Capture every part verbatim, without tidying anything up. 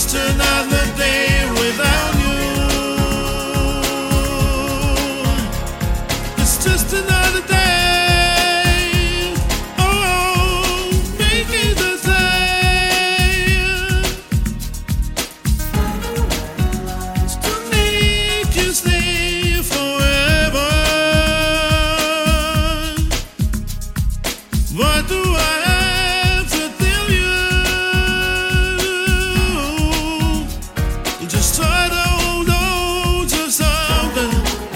another day without you. It's just another day. Oh, make it the same. It's to make you stay forever. What do I have to tell you? Just try to hold on to something.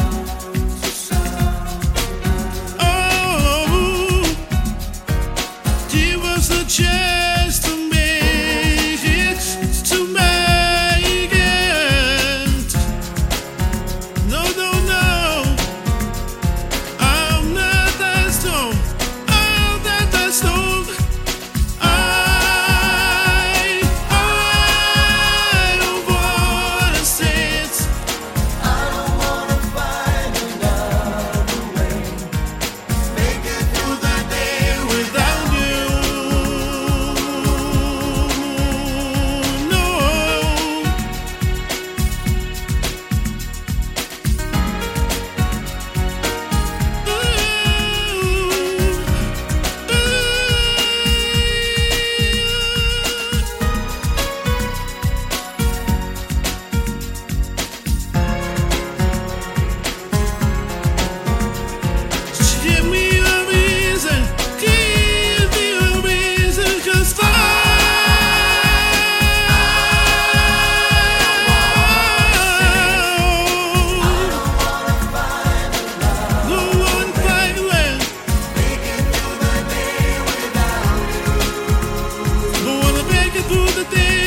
Oh, give us a chance to make it, to make it. No, no, no, I'm not that strong. I'm not that strong. I, I don't wanna sit. I don't wanna find another way. Make it through the day without you. No. Give me a reason, give me a reason, 'cause I don't wanna fight when, Make it through the day without you. don't wanna make it through the day